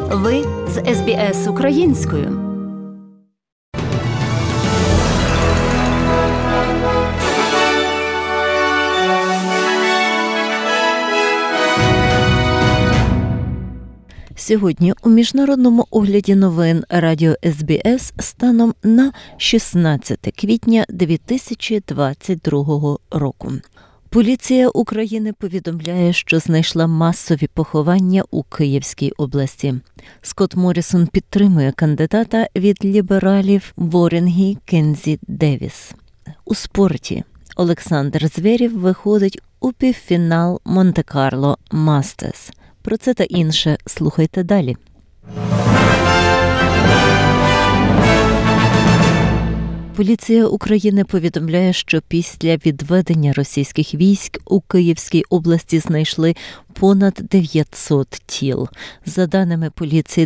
Ви з СБС українською. Сьогодні у міжнародному огляді новин радіо СБС станом на 16 квітня 2022 року. Поліція України повідомляє, що знайшла масові поховання у Київській області. Скотт Моррісон підтримує кандидата від лібералів Ворінгі Кензі Девіс. У спорті Олександр Зверєв виходить у півфінал Монте-Карло Мастерс. Про це та інше слухайте далі. Поліція України повідомляє, що після відведення російських військ у Київській області знайшли понад 900 тіл. За даними поліції,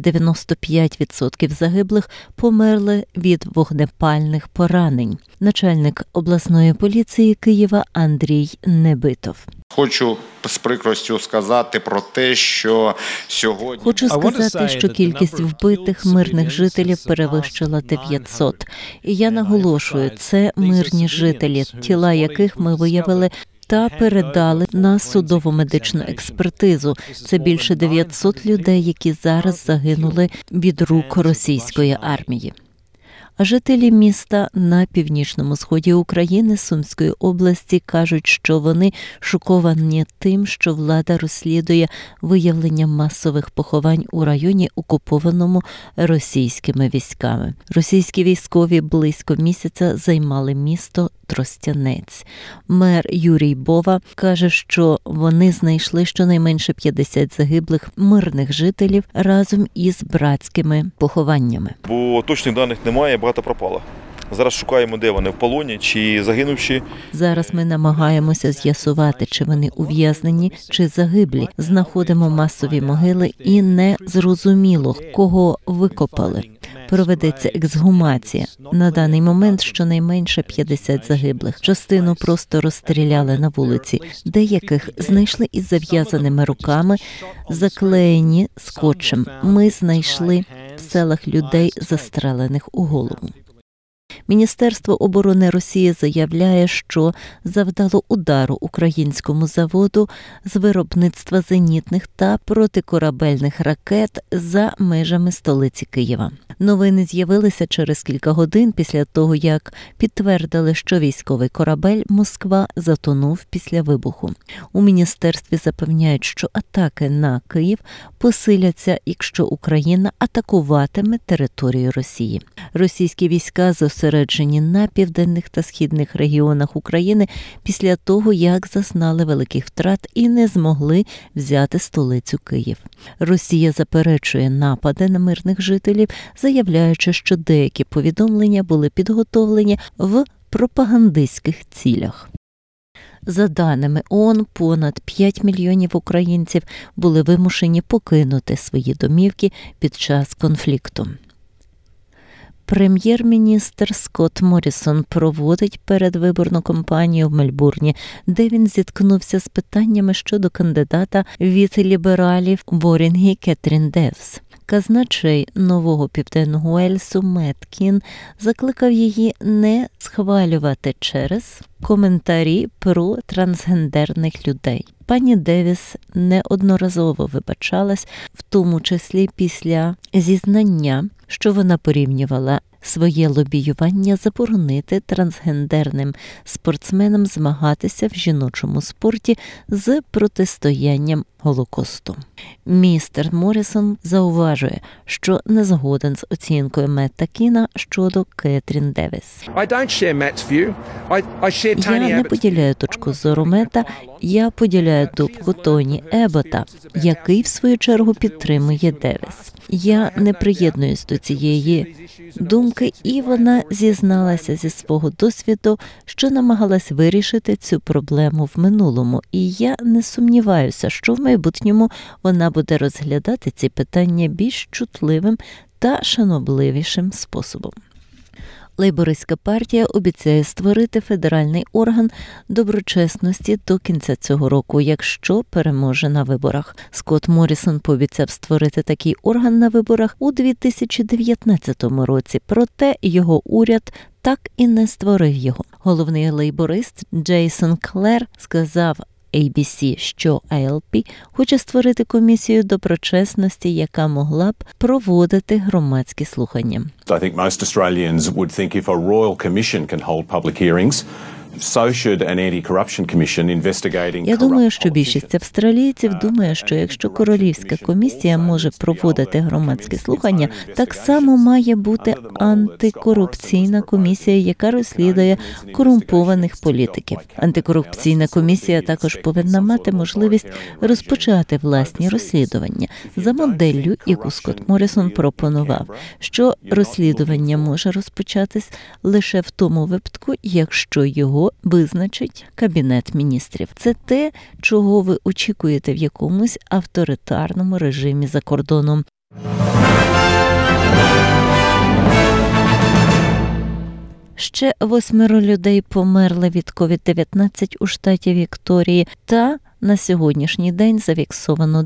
95% загиблих померли від вогнепальних поранень. Начальник обласної поліції Києва Андрій Небитов. Хочу з прикростю сказати про те, що сьогодні... Хочу сказати, що кількість вбитих мирних жителів перевищила 900. І я наголошую, це мирні жителі, тіла яких ми виявили та передали на судово-медичну експертизу. Це більше 900 людей, які зараз загинули від рук російської армії. А жителі міста на північному сході України Сумської області кажуть, що вони шоковані тим, що влада розслідує виявлення масових поховань у районі, окупованому російськими військами. Російські військові близько місяця займали місто Тростянець. Мер Юрій Бова каже, що вони знайшли щонайменше 50 загиблих мирних жителів разом із братськими похованнями. Бо точних даних немає, багато пропало. Зараз шукаємо, де вони, в полоні чи загинувші. Зараз ми намагаємося з'ясувати, чи вони ув'язнені, чи загиблі. Знаходимо масові могили і не зрозуміло, кого викопали. Проведеться ексгумація. На даний момент щонайменше 50 загиблих. Частину просто розстріляли на вулиці. Деяких знайшли із зав'язаними руками, заклеєні скотчем. Ми знайшли в селах людей, застрелених у голову. Міністерство оборони Росії заявляє, що завдало удару українському заводу з виробництва зенітних та протикорабельних ракет за межами столиці Києва. Новини з'явилися через кілька годин після того, як підтвердили, що військовий корабель «Москва» затонув після вибуху. У міністерстві запевняють, що атаки на Київ посиляться, якщо Україна атакуватиме територію Росії. Російські війська зосереджені на південних та східних регіонах України після того, як зазнали великих втрат і не змогли взяти столицю Київ. Росія заперечує напади на мирних жителів, заявляючи, що деякі повідомлення були підготовлені в пропагандистських цілях. За даними ООН, понад 5 мільйонів українців були вимушені покинути свої домівки під час конфлікту. Прем'єр-міністр Скотт Моррісон проводить передвиборну кампанію в Мельбурні, де він зіткнувся з питаннями щодо кандидата від лібералів Ворінгі Кетрін Девіс. Казначей Нового Південного Уельсу Мет Кін закликав її не схвалювати через коментарі про трансгендерних людей. Пані Девіс неодноразово вибачалась, в тому числі після зізнання, що вона порівнювала своє лобіювання заборонити трансгендерним спортсменам змагатися в жіночому спорті з протистоянням Голокосту. Містер Моррісон зауважує, що не згоден з оцінкою Метта Кіна щодо Кетрін Девіс. Я не поділяю точку зору Мета, я поділяю думку Тоні Ебота, який в свою чергу підтримує Девіс. Я не приєднуюсь до цієї думки, і вона зізналася зі свого досвіду, що намагалась вирішити цю проблему в минулому, і я не сумніваюся, що в майбутньому вона буде розглядати ці питання більш чутливим та шанобливішим способом. Лейбористська партія обіцяє створити федеральний орган доброчесності до кінця цього року, якщо переможе на виборах. Скотт Моррісон пообіцяв створити такий орган на виборах у 2019 році, проте його уряд так і не створив його. Головний лейборист Джейсон Клер сказав ABC, що АЛП хоче створити комісію доброчесності, яка могла б проводити громадські слухання. I think most Australians would think if a royal commission can hold public hearings, so should an anti-corruption commission investigating. Я думаю, що більшість австралійців думає, що якщо королівська комісія може проводити громадські слухання, так само має бути антикорупційна комісія, яка розслідує корумпованих політиків. Антикорупційна комісія також повинна мати можливість розпочати власні розслідування за моделлю, яку Скотт Моррісон пропонував, що розслідування може розпочатись лише в тому випадку, якщо його визначить Кабінет міністрів. Це те, чого ви очікуєте в якомусь авторитарному режимі за кордоном. Ще 8 людей померли від COVID-19 у штаті Вікторії, та на сьогоднішній день зафіксовано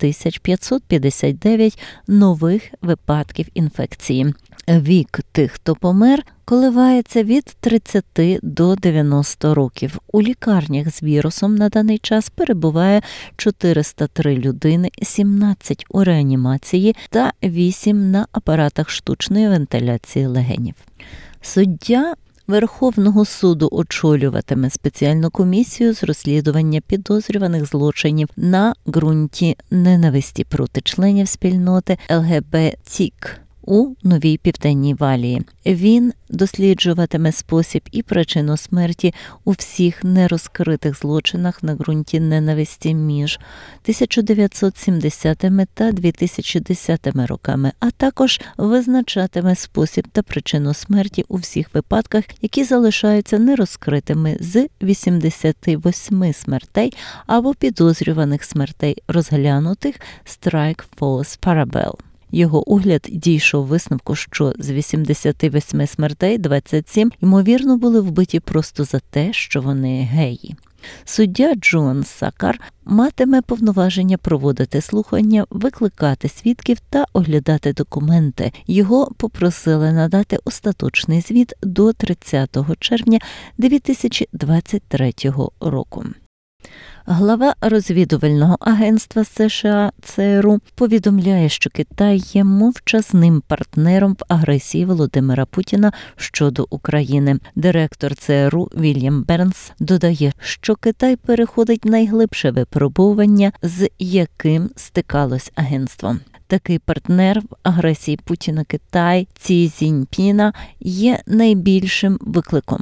9559 нових випадків інфекції. Вік тих, хто помер, коливається від 30 до 90 років. У лікарнях з вірусом на даний час перебуває 403 людини, 17 у реанімації та 8 на апаратах штучної вентиляції легенів. Суддя Верховного суду очолюватиме спеціальну комісію з розслідування підозрюваних злочинів на ґрунті ненависті проти членів спільноти ЛГБТІК у Новій Південній Валії. Він досліджуватиме спосіб і причину смерті у всіх нерозкритих злочинах на ґрунті ненависті між 1970 та 2010 роками, а також визначатиме спосіб та причину смерті у всіх випадках, які залишаються нерозкритими з 88 смертей або підозрюваних смертей, розглянутих Strike Force Parabel. Його огляд дійшов висновку, що з 88 смертей 27, ймовірно, були вбиті просто за те, що вони геї. Суддя Джон Сакар матиме повноваження проводити слухання, викликати свідків та оглядати документи. Його попросили надати остаточний звіт до 30 червня 2023 року. Глава розвідувального агентства США ЦРУ повідомляє, що Китай є мовчазним партнером в агресії Володимира Путіна щодо України. Директор ЦРУ Вільям Бернс додає, що Китай переходить найглибше випробування, з яким стикалось агентство. Такий партнер в агресії Путіна Китай Цзі Цзіньпіна є найбільшим викликом.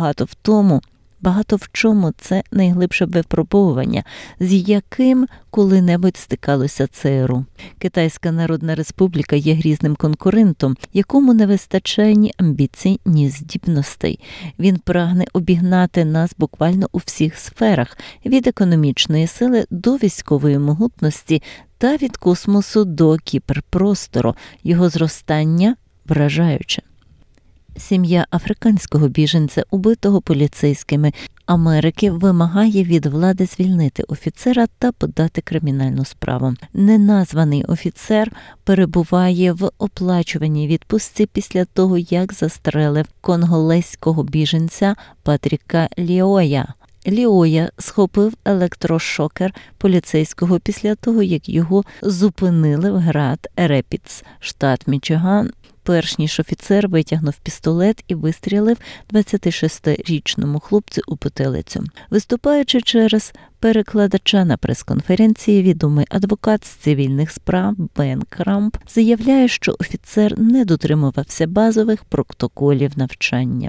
Багато в чому це найглибше випробовування, з яким коли-небудь стикалося ЦРУ. Китайська Народна Республіка є грізним конкурентом, якому не вистачає ні амбіцій, ні здібностей. Він прагне обігнати нас буквально у всіх сферах, від економічної сили до військової могутності та від космосу до кіберпростору. Його зростання вражаюче. Сім'я африканського біженця, убитого поліцейськими Америки, вимагає від влади звільнити офіцера та подати кримінальну справу. Неназваний офіцер перебуває в оплачуваній відпустці після того, як застрелив конголезького біженця Патріка Ліоя. Ліоя схопив електрошокер поліцейського після того, як його зупинили в Гранд Репідс, штат Мічиган, перш ніж офіцер витягнув пістолет і вистрілив 26-річному хлопцю у потилицю. Виступаючи через перекладача на прес-конференції, відомий адвокат з цивільних справ Бен Крамп заявляє, що офіцер не дотримувався базових протоколів навчання.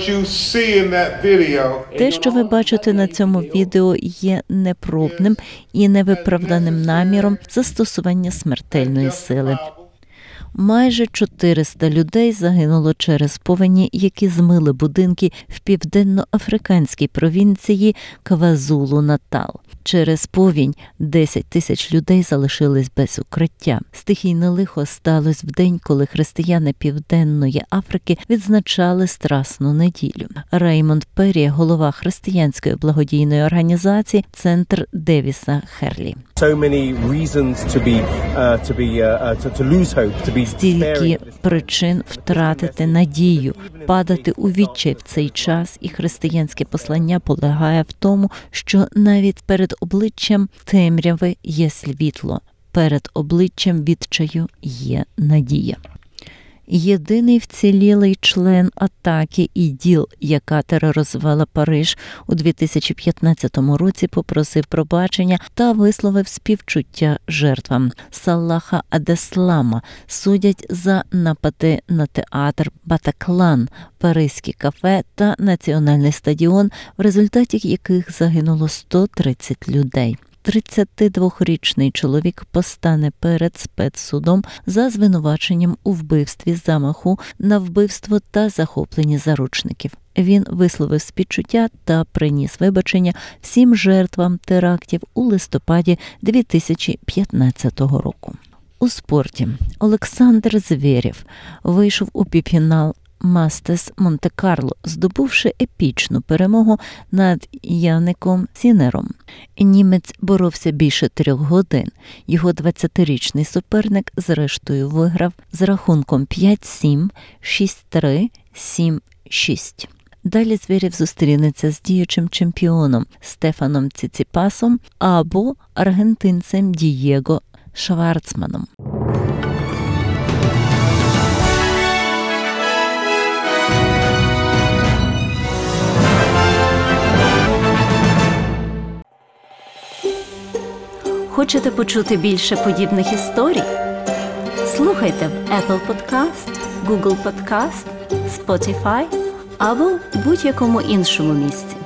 Те, що ви бачите на цьому відео, є непробним і невиправданим наміром застосування смертельної сили. Майже 400 людей загинуло через повені, які змили будинки в південноафриканській провінції КваЗулу-Натал. Через повінь 10 тисяч людей залишились без укриття. Стихійне лихо сталося в день, коли християни Південної Африки відзначали Страсну неділю. Реймонд Перрі, голова християнської благодійної організації «Центр Девіса Херлі». Стільки причин втратити надію, падати у відчай в цей час, і християнське послання полягає в тому, що навіть перед обличчям темряви є світло, перед обличчям відчаю є надія. Єдиний вцілілий член атаки ІДІЛ, яка тероризувала Париж у 2015 році, попросив пробачення та висловив співчуття жертвам. Салаха Адеслама судять за напади на театр Батаклан, паризьке кафе та національний стадіон, в результаті яких загинуло 130 людей. 32-річний чоловік постане перед спецсудом за звинуваченням у вбивстві, замаху на вбивство та захопленні заручників. Він висловив співчуття та приніс вибачення всім жертвам терактів у листопаді 2015 року. У спорті Олександр Звєрєв вийшов у півфінал Мастерс Монте-Карло, здобувши епічну перемогу над Яником Сінером. Німець боровся більше 3 годин. Його 20-річний суперник зрештою виграв з рахунком 5-7, 6-3, 7-6. Далі Звєрєв зустрінеться з діючим чемпіоном Стефаном Ціціпасом або аргентинцем Дієго Шварцманом. Хочете почути більше подібних історій? Слухайте в Apple Podcast, Google Podcast, Spotify або будь-якому іншому місці.